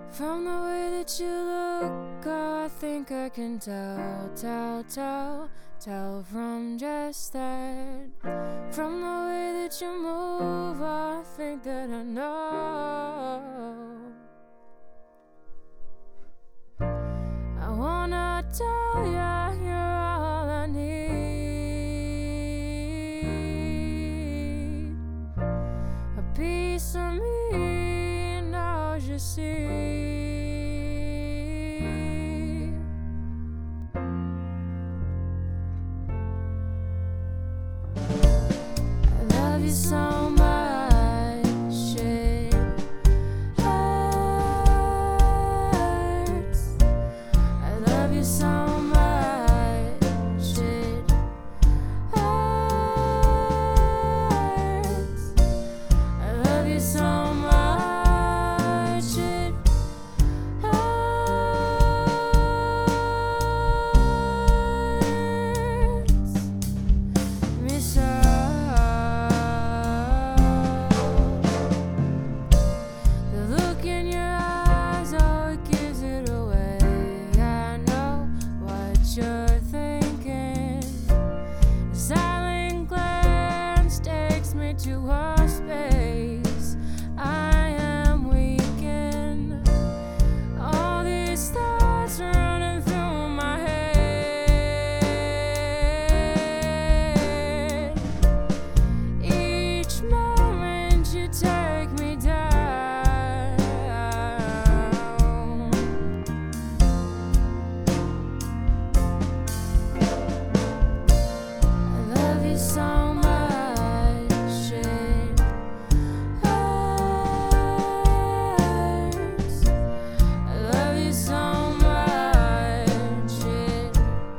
From the way that you look, I think I can tell from just that. From the way that you move, I think that I know. I wanna tell ya you're all I need. A piece of me knows you see. I love you so much, it hurts. I love you so much, it hurts. I love you so much, it hurts me so. The look in your eyes, oh, it gives it away. I know what you're thinking. A silent glance takes me to a space I am weakened. All these thoughts running through my head. Each moment you take me down. I love you so much, it hurts. I love you so much, it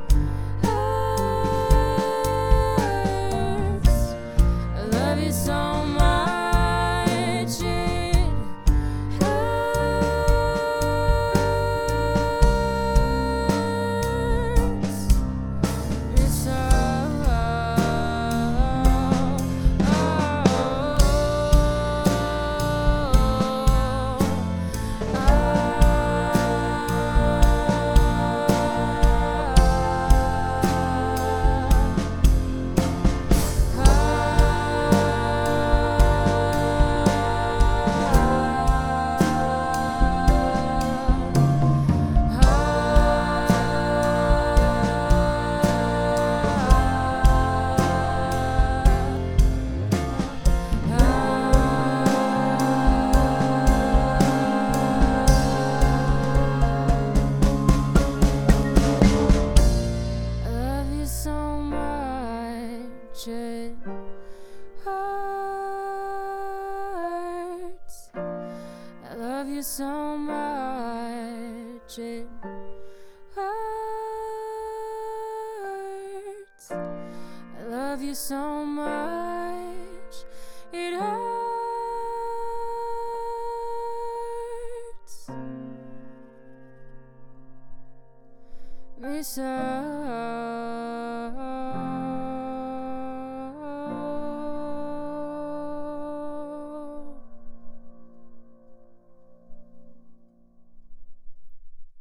hurts. I love you so much, it hurts me so. I love you so much, it hurts. I love you so much, it hurts. I love you so much, it hurts me so.